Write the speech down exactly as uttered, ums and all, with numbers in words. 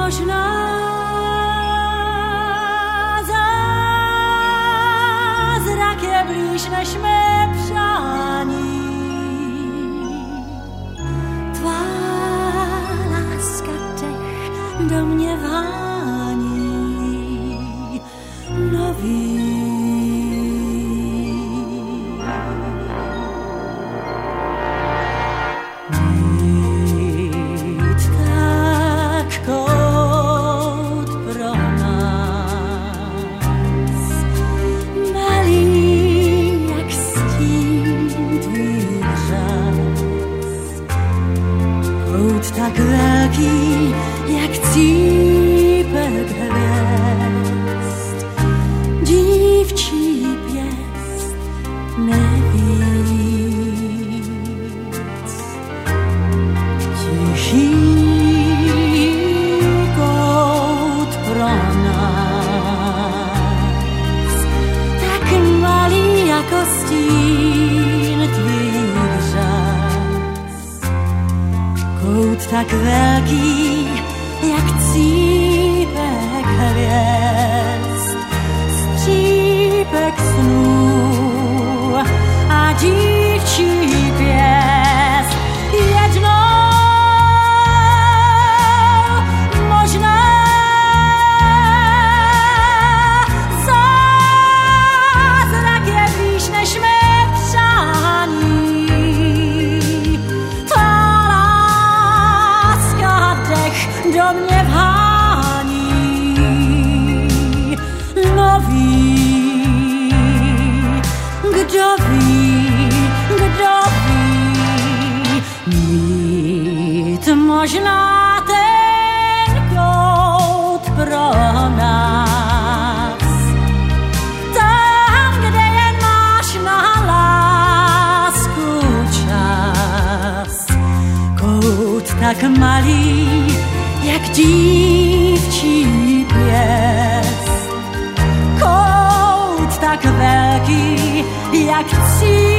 možná zázrak je blíž než mé přání. Tvá láska dech do mě vání nový. Tak velký, jak cípek hvězd, dívčí pěst nevíc. Tichý kout pro nás, tak malý jako stín tvých řas. Kout tak velký, jak cípek hvězd, střípek snů a dívčí pěst. Jednou možná zázrak je blíž než mé přání. Do mě vhání nový, kdo ví, kdo ví, mít možná ten kout pro nás. Tam, kde jen máš na lásku čas, kout tak malý, jak dívčí pěst, kout tak velký, jak cíl.